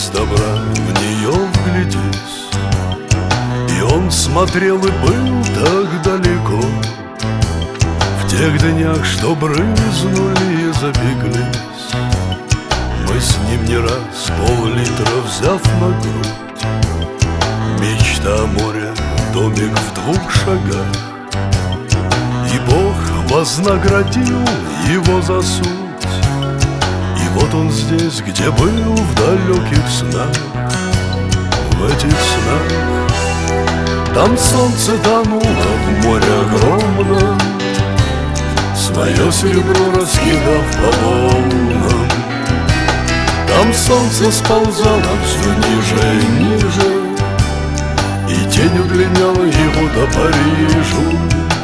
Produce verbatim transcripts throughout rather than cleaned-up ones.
без добра в нее вглядись. И он смотрел и был так далеко, в тех днях, что брызнули и запеклись. Мы с ним не раз пол-литра взяв на грудь, мечта моря, домик в двух шагах. И Бог вознаградил его за суть. И вот он здесь, где был в далеких снах. В этих снах там солнце тонуло в море огромном, свое серебро раскидав по волнам. Там солнце сползало все ниже и ниже, и тень удлиняла его до Парижу.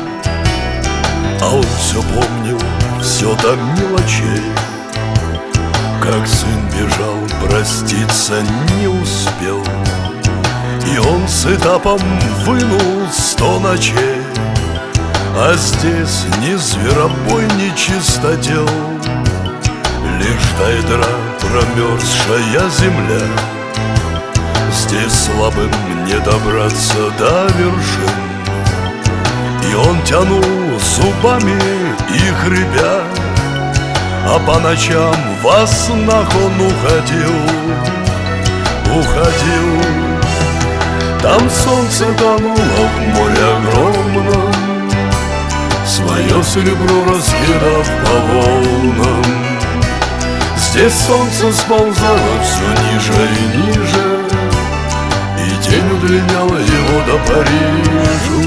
А он все помнил, все до мелочей, как сын бежал, проститься не успел. И он с этапом вынул сто ночей, а здесь ни зверобой, ни чистотел, лишь тайдра, промерзшая земля. Здесь слабым не добраться до вершин. И он тянул зубами их ребя, а по ночам во снах он уходил, уходил. Там солнце тонуло в море огромном, свое серебро раскидав по волнам. Здесь солнце сползало все ниже и ниже, и тень удлиняла его до Парижу.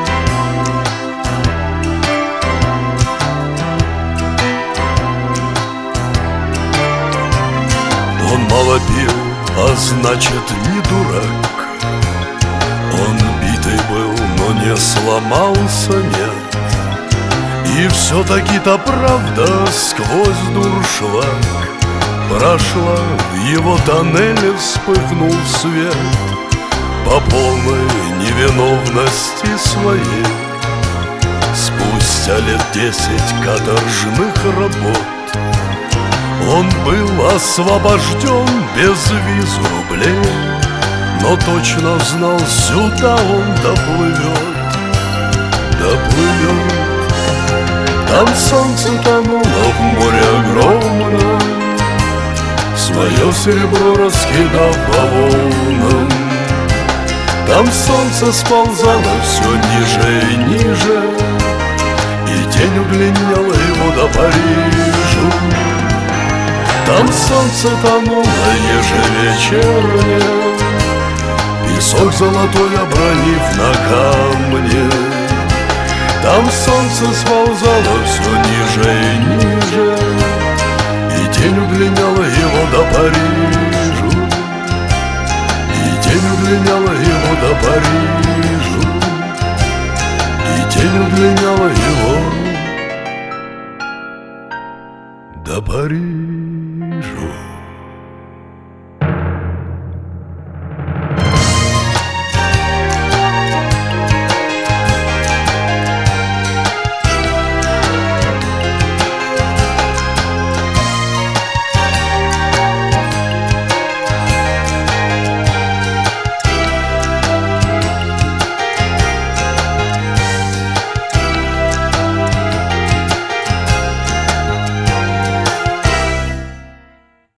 Он мало пил, а значит не дурак. Он битый был, но не сломался, нет. И все-таки-то правда сквозь дуршлаг прошла, в его тоннеле вспыхнул свет. По полной невиновности своей, спустя лет десять каторжных работ, он был освобожден без виз рублей, но точно знал, сюда он доплывет, доплывет. Там солнце тонуло в море огромном, свое серебро раскидав по волнам. Там солнце сползало все ниже и ниже, и тень удлиняла его до Парижу. Там солнце тонуло ежевечернее, песок золотой обронив на камне. Там солнце сползало все ниже и ниже, и тень удлиняла его до Парижу, и тень удлиняла его до Парижу, и тень удлиняла его до Парижу.